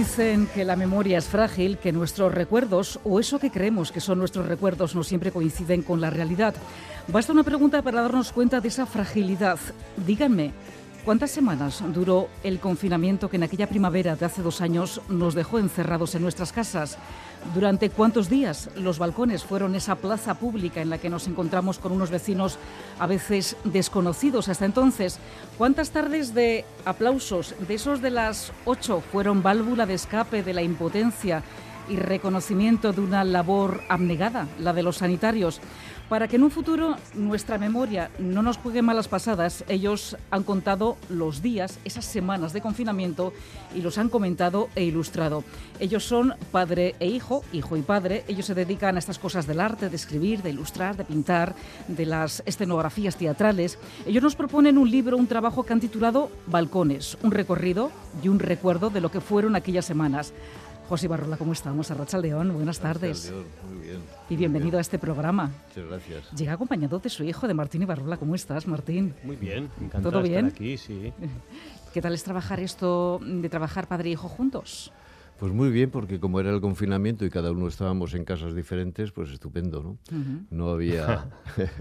Dicen que la memoria es frágil, que nuestros recuerdos, o eso que creemos que son nuestros recuerdos, no siempre coinciden con la realidad. Basta una pregunta para darnos cuenta de esa fragilidad. Díganme, ¿cuántas semanas duró el confinamiento que en aquella primavera de hace 2 años nos dejó encerrados en nuestras casas? ¿Durante cuántos días los balcones fueron esa plaza pública en la que nos encontramos con unos vecinos a veces desconocidos hasta entonces? ¿Cuántas tardes de aplausos, de esos de las 8, fueron válvula de escape de la impotencia y reconocimiento de una labor abnegada, la de los sanitarios? Para que en un futuro nuestra memoria no nos juegue malas pasadas, ellos han contado los días, esas semanas de confinamiento, y los han comentado e ilustrado. Ellos son padre e hijo y padre. Ellos se dedican a estas cosas del arte, de escribir, de ilustrar, de pintar, de las escenografías teatrales. Ellos nos proponen un libro, un trabajo que han titulado Balcones, un recorrido y un recuerdo de lo que fueron aquellas semanas. José Ibarrola, ¿cómo estamos? Arratsaldeón, buenas tardes. Arratsaldeón, muy bien. Y bienvenido a este programa. Muchas gracias. Llega acompañado de su hijo, de Martín Ibarrola. ¿Cómo estás, Martín? Muy bien, encantado ¿Todo bien? de estar aquí, sí. ¿Qué tal es trabajar esto de trabajar padre y hijo juntos? Pues muy bien, porque como era el confinamiento y cada uno estábamos en casas diferentes, pues estupendo, ¿no? Uh-huh. No había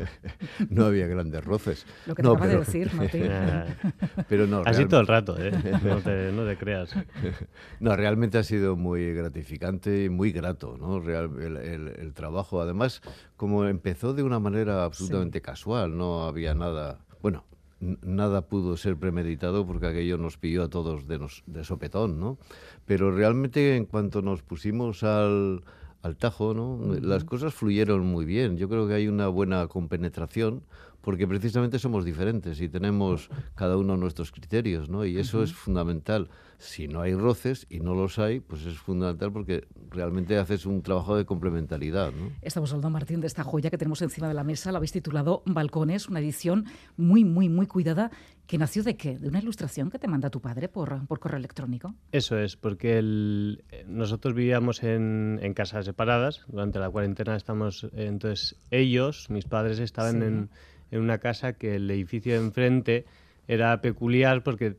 no había grandes roces. Lo que te acaba de decir, Martín. Pero no, así todo el rato, ¿eh? No te creas. No, realmente ha sido muy gratificante y muy grato, ¿no? El trabajo, además, como empezó de una manera absolutamente casual, no había nada... Bueno, nada pudo ser premeditado porque aquello nos pilló a todos de sopetón, ¿no? Pero realmente en cuanto nos pusimos al tajo, ¿no? Uh-huh. Las cosas fluyeron muy bien. Yo creo que hay una buena compenetración porque precisamente somos diferentes y tenemos cada uno nuestros criterios, ¿no? Y eso es fundamental. Si no hay roces, y no los hay, pues es fundamental porque realmente haces un trabajo de complementariedad, ¿no? Estamos hablando, Martín, de esta joya que tenemos encima de la mesa. La habéis titulado Balcones, una edición muy, muy, muy cuidada. ¿Que nació de qué? ¿De una ilustración que te manda tu padre por correo electrónico? Eso es, porque nosotros vivíamos en casas separadas. Durante la cuarentena entonces ellos, mis padres, estaban en una casa que el edificio de enfrente era peculiar porque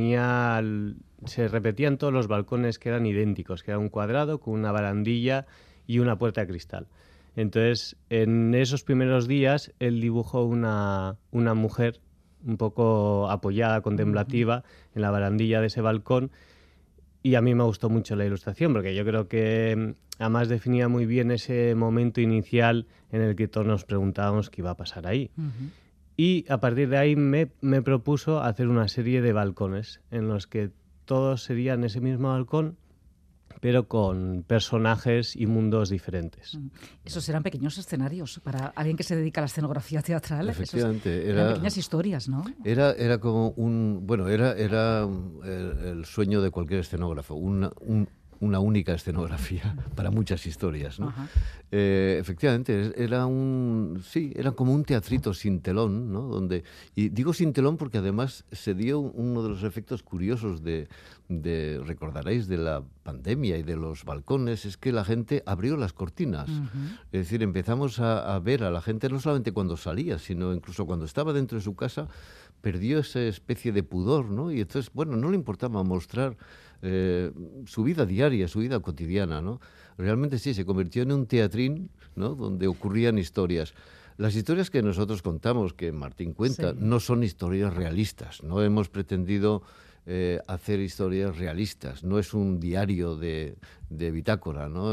se repetían todos los balcones que eran idénticos, que era un cuadrado con una barandilla y una puerta de cristal. Entonces, en esos primeros días, él dibujó una mujer un poco apoyada, contemplativa, en la barandilla de ese balcón, y a mí me gustó mucho la ilustración, porque yo creo que además definía muy bien ese momento inicial en el que todos nos preguntábamos qué iba a pasar ahí. Uh-huh. Y a partir de ahí me propuso hacer una serie de balcones en los que todos serían ese mismo balcón, pero con personajes y mundos diferentes. Esos eran pequeños escenarios para alguien que se dedica a la escenografía teatral. Efectivamente. Eran pequeñas historias, ¿no? Era como era el sueño de cualquier escenógrafo, una única escenografía para muchas historias, ¿no? Efectivamente, era como un teatrito sin telón, ¿no? Y digo sin telón porque además se dio uno de los efectos curiosos recordaréis, de la pandemia y de los balcones, es que la gente abrió las cortinas. Uh-huh. Es decir, empezamos a ver a la gente no solamente cuando salía, sino incluso cuando estaba dentro de su casa, perdió esa especie de pudor, ¿no? Y entonces, no le importaba mostrar su vida diaria, su vida cotidiana, ¿no? Realmente sí, se convirtió en un teatrín, ¿no? Donde ocurrían historias. Las historias que nosotros contamos, que Martín cuenta, no son historias realistas. No hemos pretendido hacer historias realistas. No es un diario de bitácora, ¿no?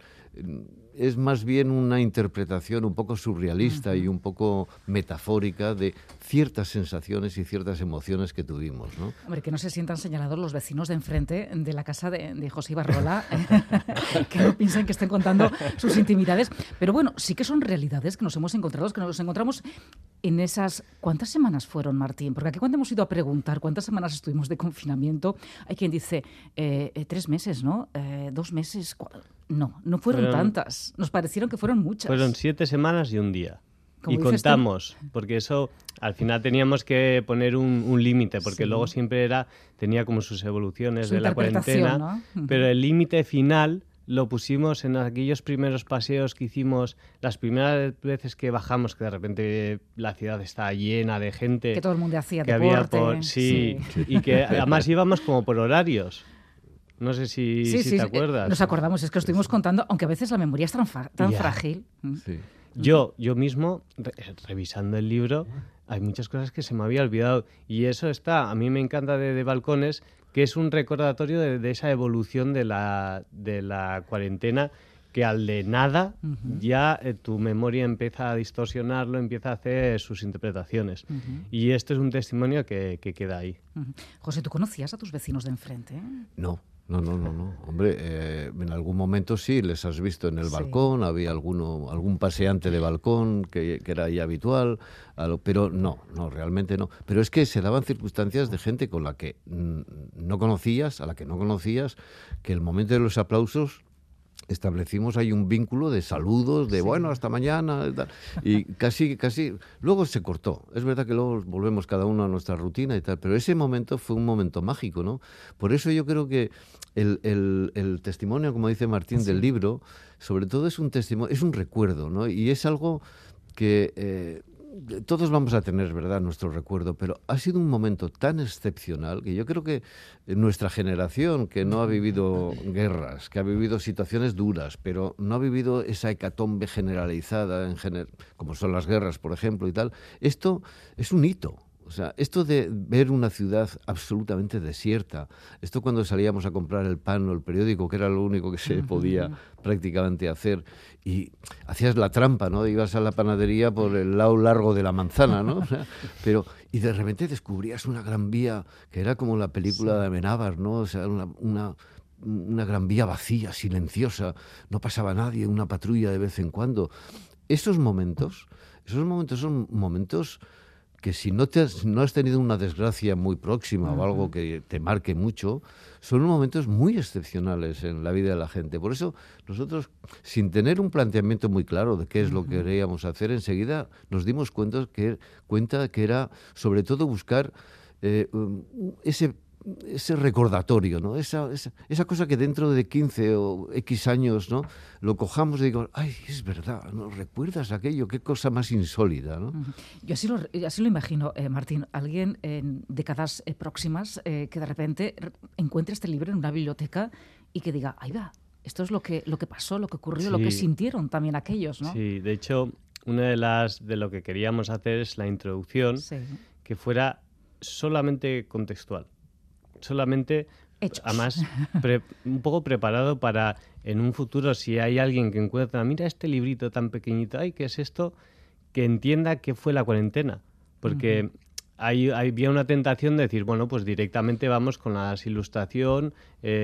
Es más bien una interpretación un poco surrealista uh-huh. y un poco metafórica de ciertas sensaciones y ciertas emociones que tuvimos, ¿no? Hombre, que no se sientan señalados los vecinos de enfrente de la casa de José Ibarrola, que no piensen que estén contando sus intimidades. Pero bueno, sí que son realidades que nos hemos encontrado, que nos encontramos en esas... ¿Cuántas semanas fueron, Martín? Porque aquí cuando hemos ido a preguntar cuántas semanas estuvimos de confinamiento, hay quien dice 3 meses, ¿no? 2 meses... No fueron tantas. Nos parecieron que fueron muchas. Fueron 7 semanas y un día. Y contamos, porque eso al final teníamos que poner un límite, porque luego siempre tenía como sus evoluciones de la cuarentena, ¿no? Pero el límite final lo pusimos en aquellos primeros paseos que hicimos, las primeras veces que bajamos, que de repente la ciudad estaba llena de gente. Que todo el mundo hacía deporte. Sí, y que además íbamos como por horarios. No sé si te acuerdas. Nos acordamos, es que lo estuvimos contando, aunque a veces la memoria es tan frágil. Sí. Yo mismo, revisando el libro, hay muchas cosas que se me había olvidado. Y eso a mí me encanta de Balcones, que es un recordatorio de esa evolución de la cuarentena, que al de nada ya tu memoria empieza a distorsionarlo, empieza a hacer sus interpretaciones. Y esto es un testimonio que queda ahí. José, ¿tú conocías a tus vecinos de enfrente? No. Hombre, en algún momento sí les has visto en el balcón, había algún paseante de balcón que era ya habitual, pero no, realmente no. Pero es que se daban circunstancias de gente con la que no conocías, a la que no conocías, que el momento de los aplausos establecimos ahí un vínculo de saludos, de bueno, hasta mañana, y casi, luego se cortó. Es verdad que luego volvemos cada uno a nuestra rutina y tal, pero ese momento fue un momento mágico, ¿no? Por eso yo creo que el testimonio, como dice Martín, del libro, sobre todo es un testimonio, es un recuerdo, ¿no? Y es algo que todos vamos a tener, ¿verdad?, nuestro recuerdo, pero ha sido un momento tan excepcional que yo creo que nuestra generación, que no ha vivido guerras, que ha vivido situaciones duras, pero no ha vivido esa hecatombe generalizada, como son las guerras, por ejemplo, y tal, esto es un hito. O sea, esto de ver una ciudad absolutamente desierta, esto cuando salíamos a comprar el pan o el periódico, que era lo único que se podía prácticamente hacer, y hacías la trampa, ¿no? Ibas a la panadería por el lado largo de la manzana, ¿no? O sea, y de repente descubrías una gran vía, que era como la película de Amenábar, ¿no? O sea, una gran vía vacía, silenciosa, no pasaba nadie, una patrulla de vez en cuando. Esos momentos son momentos que si no has tenido una desgracia muy próxima o algo que te marque mucho, son momentos muy excepcionales en la vida de la gente. Por eso nosotros, sin tener un planteamiento muy claro de qué es lo que queríamos hacer, enseguida nos dimos cuenta que era sobre todo buscar ese recordatorio, ¿no? Esa cosa que dentro de 15 o X años, ¿no?, lo cojamos y digo, ay, es verdad, ¿no? ¿Recuerdas aquello? Qué cosa más insólita, ¿no? Yo así lo imagino, Martín, alguien en décadas próximas que de repente encuentre este libro en una biblioteca y que diga, ahí va, esto es lo que pasó, lo que ocurrió, lo que sintieron también aquellos, ¿no? Sí, de hecho, una de lo que queríamos hacer es la introducción que fuera solamente contextual. Solamente, hechos. Además, un poco preparado para en un futuro, si hay alguien que encuentra, mira este librito tan pequeñito, ay, ¿qué es esto?, que entienda qué fue la cuarentena. Porque había una tentación de decir, bueno, pues directamente vamos con la ilustración,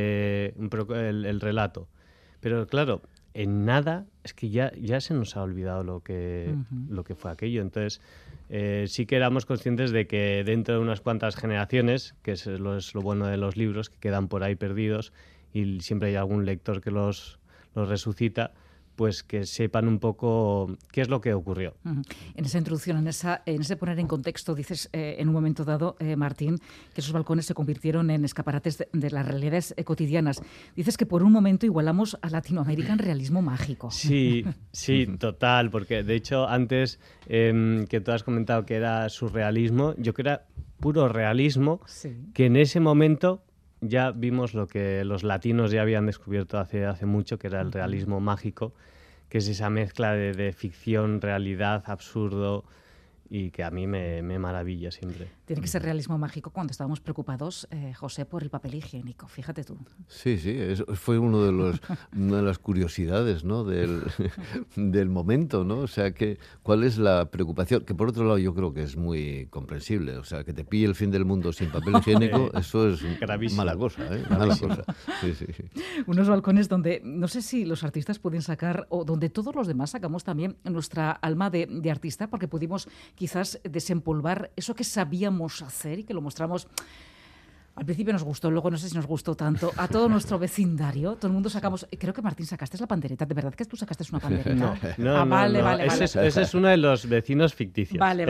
el relato. Pero claro, en nada, es que ya se nos ha olvidado lo que fue aquello. Entonces, sí que éramos conscientes de que dentro de unas cuantas generaciones, que es lo bueno de los libros, que quedan por ahí perdidos y siempre hay algún lector que los resucita, pues que sepan un poco qué es lo que ocurrió. En esa introducción, en ese poner en contexto, dices en un momento dado, Martín, que esos balcones se convirtieron en escaparates de las realidades cotidianas. Dices que por un momento igualamos a Latinoamérica en realismo mágico. Sí, total, porque de hecho antes que tú has comentado que era surrealismo, yo creo que era puro realismo, que en ese momento ya vimos lo que los latinos ya habían descubierto hace mucho, que era el realismo mágico, que es esa mezcla de ficción, realidad, absurdo, y que a mí me maravilla siempre. Tiene que ser realismo mágico cuando estábamos preocupados, José, por el papel higiénico, fíjate tú. Sí, eso fue una de las curiosidades, ¿no?, del momento, ¿no? O sea, ¿cuál es la preocupación? Que por otro lado yo creo que es muy comprensible. O sea, que te pille el fin del mundo sin papel higiénico, eso es mala cosa, ¿eh? Mala cosa. Sí. Unos balcones donde, no sé si los artistas pueden sacar, o donde todos los demás sacamos también nuestra alma de artista, porque pudimos quizás desempolvar eso que sabíamos hacer y que lo mostramos. Al principio nos gustó, luego no sé si nos gustó tanto. A todo nuestro vecindario, todo el mundo sacamos. Creo que Martín sacaste la pandereta. ¿De verdad que tú sacaste una pandereta? No. Vale. Ese es uno de los vecinos ficticios. Vale.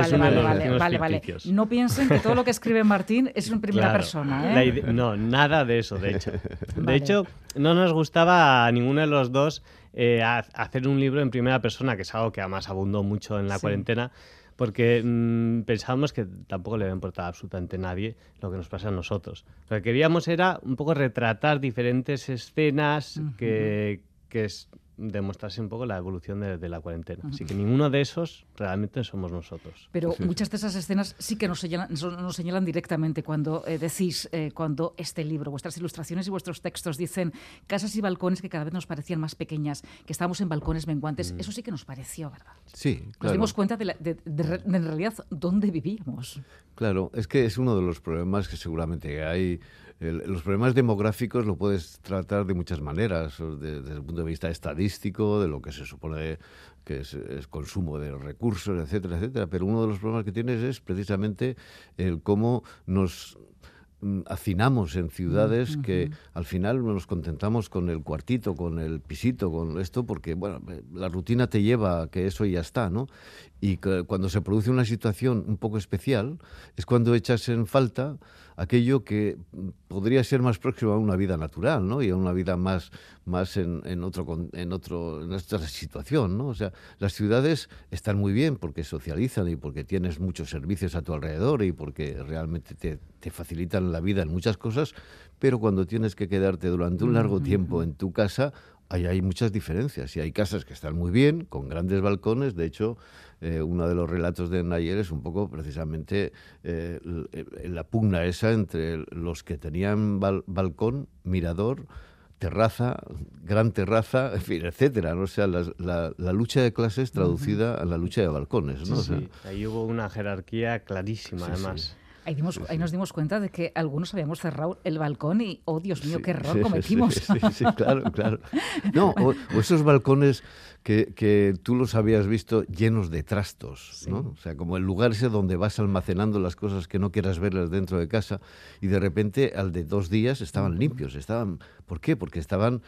No piensen que todo lo que escribe Martín es en primera persona, ¿eh? No, nada de eso, de hecho. De hecho, no nos gustaba a ninguno de los dos hacer un libro en primera persona, que es algo que además abundó mucho en la cuarentena, porque pensábamos que tampoco le iba a importar absolutamente a nadie lo que nos pasa a nosotros. Lo que queríamos era un poco retratar diferentes escenas que demostrase un poco la evolución de la cuarentena. Así que ninguno de esos realmente somos nosotros. Pero muchas de esas escenas sí que nos señalan directamente cuando decís, cuando este libro, vuestras ilustraciones y vuestros textos dicen casas y balcones que cada vez nos parecían más pequeñas, que estábamos en balcones menguantes. Eso sí que nos pareció, ¿verdad? Sí, claro. Nos dimos cuenta de en realidad dónde vivíamos. Claro, es que es uno de los problemas que seguramente hay. Los problemas demográficos lo puedes tratar de muchas maneras, desde el punto de vista estadístico, de lo que se supone que es consumo de recursos, etcétera, etcétera. Pero uno de los problemas que tienes es precisamente el cómo nos hacinamos en ciudades que al final nos contentamos con el cuartito, con el pisito, con esto, porque bueno, la rutina te lleva a que eso ya está, ¿no? Y cuando se produce una situación un poco especial es cuando echas en falta aquello que podría ser más próximo a una vida natural, ¿no? Y a una vida más en otra situación, ¿no? O sea, las ciudades están muy bien porque socializan y porque tienes muchos servicios a tu alrededor y porque realmente te facilitan la vida en muchas cosas, pero cuando tienes que quedarte durante un largo tiempo en tu casa, hay muchas diferencias. Y hay casas que están muy bien, con grandes balcones. De hecho, uno de los relatos de Nayel es un poco precisamente la pugna esa entre los que tenían balcón, mirador, terraza, gran terraza, en fin, etcétera, ¿no? O sea, la lucha de clases traducida a la lucha de balcones, ¿no? Sí, o sea, sí. Ahí hubo una jerarquía clarísima, además. Sí. Ahí nos dimos cuenta de que algunos habíamos cerrado el balcón y, oh Dios mío, qué error cometimos. Sí, claro. No, o esos balcones que tú los habías visto llenos de trastos, ¿no? O sea, como el lugar ese donde vas almacenando las cosas que no quieras verlas dentro de casa y de repente al de 2 días estaban limpios. ¿Por qué? Porque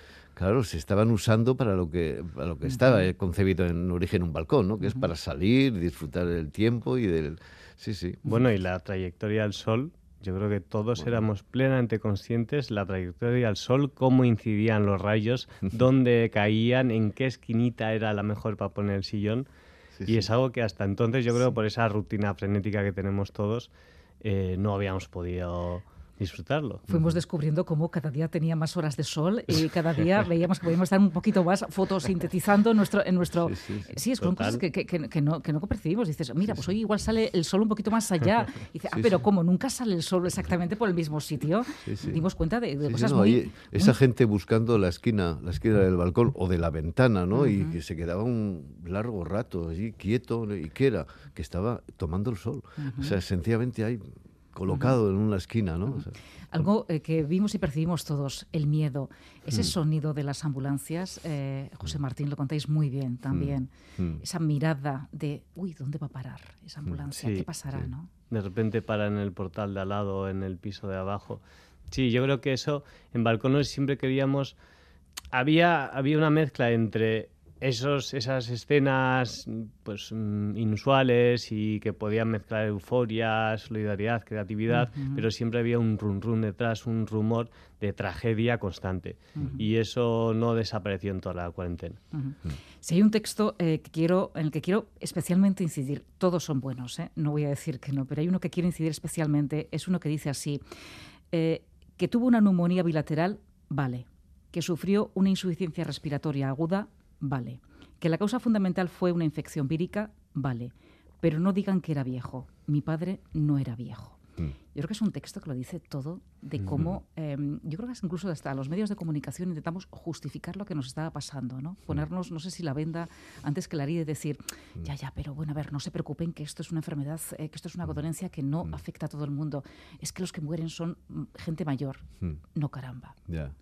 se estaban usando para lo que estaba concebido en origen un balcón, ¿no? Que es para salir, disfrutar del tiempo y del... Sí. Bueno, y la trayectoria al sol, yo creo que todos éramos plenamente conscientes la trayectoria al sol, cómo incidían los rayos, dónde caían, en qué esquinita era la mejor para poner el sillón. Y es algo que hasta entonces yo creo por esa rutina frenética que tenemos todos no habíamos podido disfrutarlo. Fuimos descubriendo cómo cada día tenía más horas de sol y cada día veíamos que podíamos estar un poquito más fotosintetizando en nuestro... Sí, son cosas que no percibimos. Dices, mira, pues hoy igual sale el sol un poquito más allá. Y dices, pero ¿cómo? Nunca sale el sol exactamente por el mismo sitio. Dimos cuenta de cosas muy... Esa gente buscando la esquina del balcón o de la ventana, ¿no? Y que se quedaba un largo rato allí quieto. ¿Y qué era? Que estaba tomando el sol. O sea, sencillamente hay... colocado en una esquina, ¿no? O sea, algo que vimos y percibimos todos, el miedo. Ese sonido de las ambulancias, José Martín, lo contáis muy bien también. Esa mirada de, ¿dónde va a parar esa ambulancia? ¿Qué pasará, no? De repente para en el portal de al lado, en el piso de abajo. Sí, yo creo que eso, en balcones siempre queríamos... Había una mezcla entre... esas escenas pues inusuales y que podían mezclar euforia, solidaridad, creatividad, pero siempre había un run detrás, un rumor de tragedia constante. Y eso no desapareció en toda la cuarentena. Si hay un texto en el que quiero especialmente incidir, todos son buenos, no voy a decir que no, pero hay uno que quiero incidir especialmente, es uno que dice así, que tuvo una neumonía bilateral, vale, que sufrió una insuficiencia respiratoria aguda, vale. Que la causa fundamental fue una infección vírica, vale. Pero no digan que era viejo. Mi padre no era viejo. Yo creo que es un texto que lo dice todo de cómo... yo creo que incluso hasta los medios de comunicación intentamos justificar lo que nos estaba pasando, ¿no? Ponernos, no sé si la venda antes que la herida y decir, ya, pero bueno, a ver, no se preocupen que esto es una enfermedad, que esto es una dolencia que no afecta a todo el mundo. Es que los que mueren son gente mayor. No, caramba. Ya.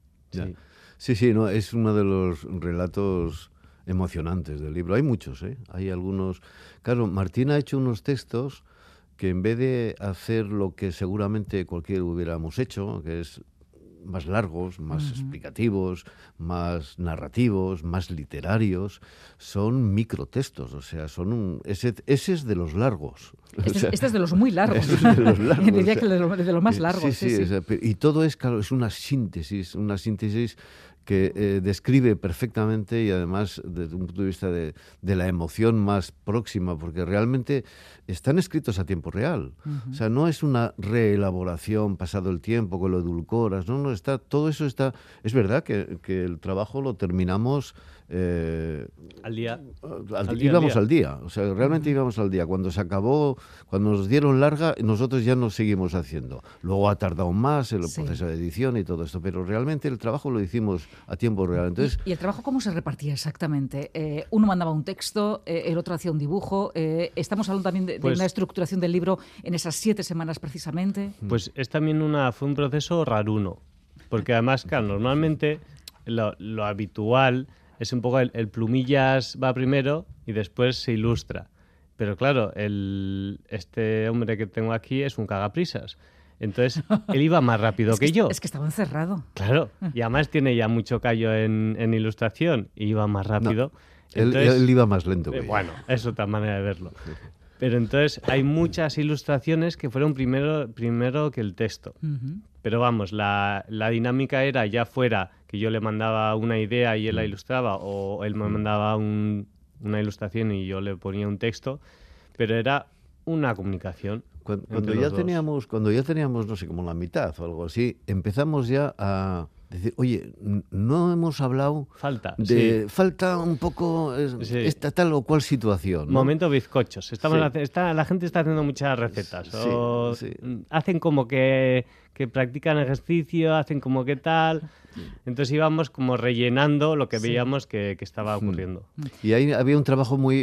Sí, no, es uno de los relatos emocionantes del libro. Hay muchos, hay algunos... Claro, Martín ha hecho unos textos que en vez de hacer lo que seguramente cualquiera hubiéramos hecho, que es más largos, más explicativos, más narrativos, más literarios, son microtextos, o sea, ese es de los largos. Este es de los muy largos. Este es de los largos. Diría que de los más largos. Sí, y todo es, claro, es una síntesis que describe perfectamente y además desde un punto de vista de la emoción más próxima, porque realmente están escritos a tiempo real. O sea, no es una reelaboración pasado el tiempo, que lo edulcoras, no, todo eso está... Es verdad que el trabajo lo terminamos... al día. Íbamos al día, o sea, realmente íbamos al día. Cuando se acabó, cuando nos dieron larga, nosotros ya nos seguimos haciendo. Luego ha tardado más el proceso de edición y todo esto, pero realmente el trabajo lo hicimos a tiempo real. Entonces, ¿Y el trabajo cómo se repartía exactamente? Uno mandaba un texto, el otro hacía un dibujo. Estamos hablando también de una estructuración del libro en esas 7 semanas precisamente. Pues es también fue un proceso raruno, porque además, claro, normalmente lo habitual es un poco el plumillas va primero y después se ilustra. Pero claro, este hombre que tengo aquí es un cagaprisas. Entonces, él iba más rápido que yo. Es que estaba encerrado. Claro, y además tiene ya mucho callo en ilustración y iba más rápido. No, entonces, él iba más lento que yo. Bueno, es otra manera de verlo. Pero entonces hay muchas ilustraciones que fueron primero que el texto. Pero vamos, la dinámica era ya fuera que yo le mandaba una idea y él la ilustraba, o él me mandaba una ilustración y yo le ponía un texto, pero era una comunicación. Cuando ya teníamos, no sé, como la mitad o algo así, empezamos ya a decir, oye, no hemos hablado falta un poco esta tal o cual situación, ¿no? Momento bizcochos. La gente está haciendo muchas recetas. Hacen como que practican ejercicio, hacen como que tal. Entonces íbamos como rellenando lo que veíamos que estaba ocurriendo. Y ahí había un trabajo muy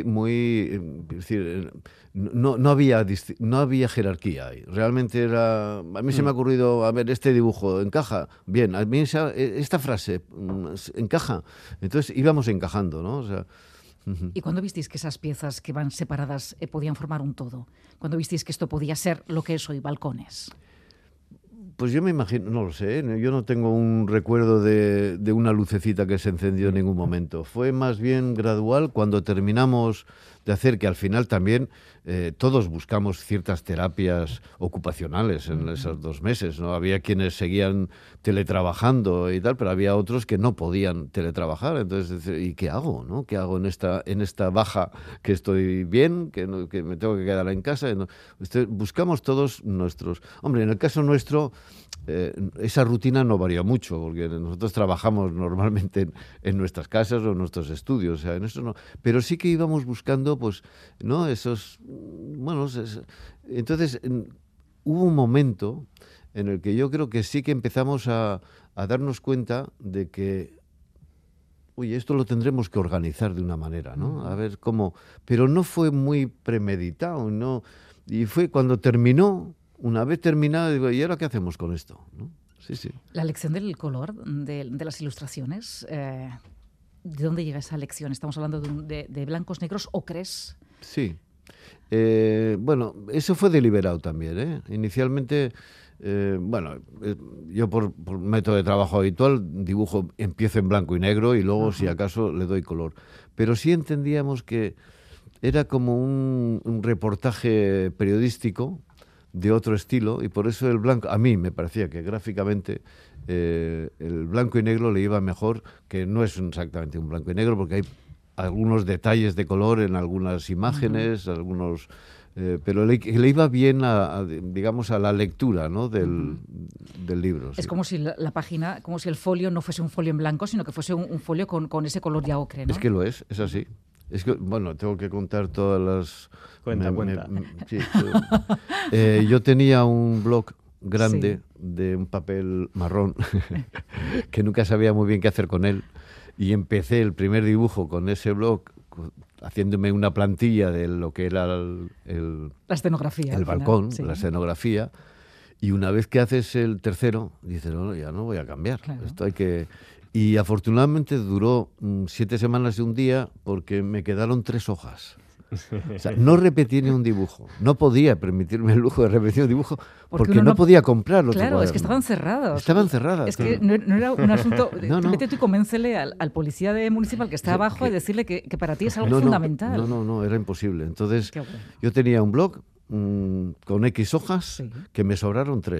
es decir, no había jerarquía ahí. Realmente era... A mí se me ha ocurrido, a ver, este dibujo encaja, bien, a mí esta frase encaja. Entonces íbamos encajando, ¿no? O sea, ¿y cuándo visteis que esas piezas que van separadas podían formar un todo? ¿Cuándo visteis que esto podía ser lo que es hoy, Balcones? Pues yo me imagino, no lo sé, yo no tengo un recuerdo de una lucecita que se encendió en ningún momento. Fue más bien gradual cuando terminamos de hacer, que al final también todos buscamos ciertas terapias ocupacionales en esos 2 meses, ¿no? Había quienes seguían teletrabajando y tal, pero había otros que no podían teletrabajar. Entonces, ¿y qué hago, no? ¿Qué hago en esta baja que estoy bien, que me tengo que quedar en casa? Buscamos todos nuestros... Hombre, en el caso nuestro... esa rutina no varía mucho, porque nosotros trabajamos normalmente en nuestras casas o en nuestros estudios, o sea, en eso no, pero sí que íbamos buscando, pues, ¿no? Esos, bueno, entonces hubo un momento en el que yo creo que sí que empezamos a darnos cuenta de que, oye, esto lo tendremos que organizar de una manera, ¿no? A ver cómo, pero no fue muy premeditado, ¿no? Y fue cuando terminó. Una vez terminado, digo, ¿y ahora qué hacemos con esto? ¿No? Sí. La lección del color, de las ilustraciones, ¿de dónde llega esa lección? ¿Estamos hablando de blancos, negros, ocres? Sí. Bueno, eso fue deliberado también, ¿eh? Inicialmente, yo por método de trabajo habitual empiezo en blanco y negro y luego, si acaso, le doy color. Pero sí entendíamos que era como un reportaje periodístico de otro estilo, y por eso el blanco, a mí me parecía que gráficamente el blanco y negro le iba mejor, que no es exactamente un blanco y negro, porque hay algunos detalles de color en algunas imágenes, algunos, pero le iba bien digamos, a la lectura, ¿no? del libro. Es como si la página, como si el folio no fuese un folio en blanco, sino que fuese un folio con ese color ya ocre, ¿no? Es que lo es así. Es que, bueno, tengo que contar todas las... Cuenta. Sí, yo tenía un blog grande de un papel marrón que nunca sabía muy bien qué hacer con él, y empecé el primer dibujo con ese blog haciéndome una plantilla de lo que era la escenografía, el balcón, la escenografía, y una vez que haces el tercero dices, no, ya no voy a cambiar, claro. Esto hay que... Y afortunadamente duró 7 semanas y un día, porque me quedaron 3 hojas. O sea, no repetí ni un dibujo. No podía permitirme el lujo de repetir un dibujo porque no podía comprarlo. Claro, es que estaban cerrados. Estaban cerradas. Es que no era un asunto... Vete tú y convéncele al policía municipal que está abajo y decirle que para ti es algo fundamental. No, era imposible. Entonces, yo tenía un blog con X hojas que me sobraron 3.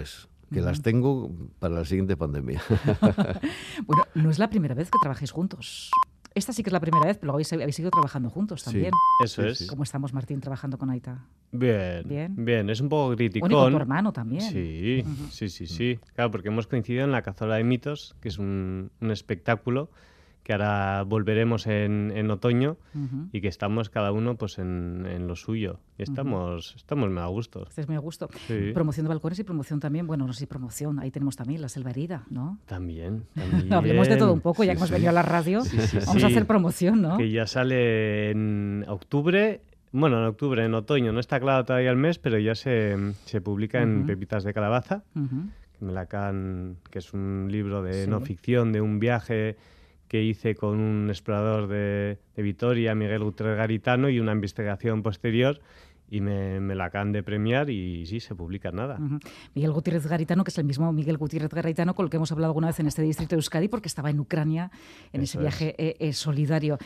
que las tengo para la siguiente pandemia. Bueno, no es la primera vez que trabajáis juntos. Esta sí que es la primera vez, pero habéis seguido trabajando juntos también. Sí, eso es. ¿Cómo estamos, Martín, trabajando con Aita? Bien. Es un poco criticón. Bueno, y con tu hermano también. Sí, sí. Claro, porque hemos coincidido en La Cazuela de Mitos, que es un espectáculo que ahora volveremos en otoño y que estamos cada uno pues en lo suyo. Y estamos muy a gusto. Estáis muy a gusto. Sí. Promoción de balcones y promoción también. Bueno, no sé si promoción. Ahí tenemos también La Selva Herida, ¿no? También. Hablemos de todo un poco, ya que hemos venido a la radio. Vamos a hacer promoción, ¿no? Que ya sale en octubre. Bueno, en otoño. No está claro todavía el mes, pero ya se publica en Pepitas de Calabaza. Melacan, que es un libro de no ficción, de un viaje que hice con un explorador de Vitoria, Miguel Gutiérrez Garitano, y una investigación posterior, y me la acaban de premiar y sí, se publica nada. Miguel Gutiérrez Garitano, que es el mismo Miguel Gutiérrez Garitano con el que hemos hablado alguna vez en este distrito de Euskadi, porque estaba en Ucrania en ese viaje solidario.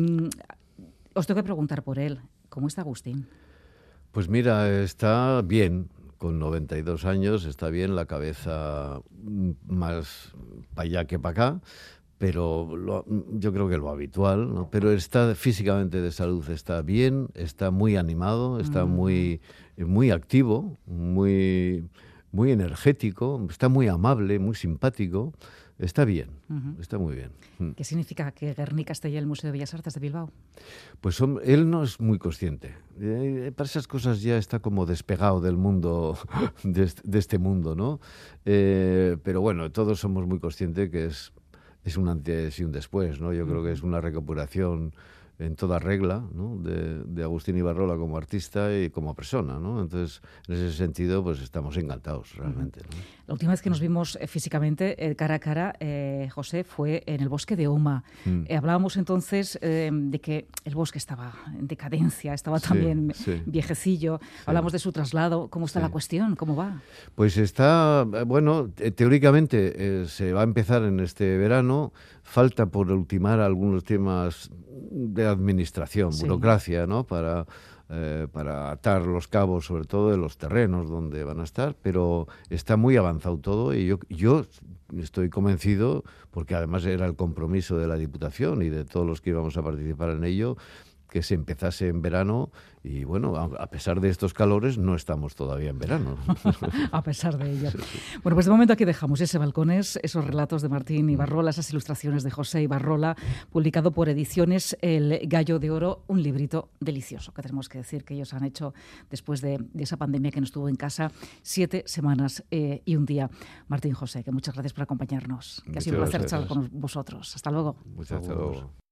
Os tengo que preguntar por él. ¿Cómo está Agustín? Pues mira, está bien. Con 92 años está bien, la cabeza más para allá que para acá, pero yo creo que lo habitual, ¿no? Pero está físicamente de salud, está bien, está muy animado, está muy activo, muy energético, está muy amable, muy simpático, está bien, está muy bien. ¿Qué significa que Guernica esté ya en el Museo de Bellas Artes de Bilbao? Pues él no es muy consciente. Para esas cosas ya está como despegado del mundo, de este mundo, ¿no? Pero bueno, todos somos muy conscientes que es un antes y un después, ¿no? Yo creo que es una recuperación en toda regla, ¿no? de Agustín Ibarrola como artista y como persona, ¿no? Entonces, en ese sentido, pues estamos encantados realmente, ¿no? La última vez que nos vimos físicamente, cara a cara, José, fue en el bosque de Oma. Hablábamos entonces de que el bosque estaba en decadencia, estaba también viejecillo. Hablamos de su traslado. ¿Cómo está la cuestión? ¿Cómo va? Pues está, bueno, teóricamente se va a empezar en este verano. Falta por ultimar algunos temas de administración, burocracia, ¿no? Para atar los cabos, sobre todo de los terrenos donde van a estar, pero está muy avanzado todo y yo estoy convencido, porque además era el compromiso de la Diputación y de todos los que íbamos a participar en ello, que se empezase en verano y bueno, a pesar de estos calores no estamos todavía en verano. A pesar de ello. Bueno, pues de momento aquí dejamos ese Balcones, esos relatos de Martín Ibarrola, esas ilustraciones de José Ibarrola, publicado por Ediciones El Gallo de Oro, un librito delicioso, que tenemos que decir que ellos han hecho después de esa pandemia que nos tuvo en casa 7 semanas y un día. Martín, José, que muchas gracias por acompañarnos, que ha sido un placer charlar con vosotros. Hasta luego. Muchas gracias.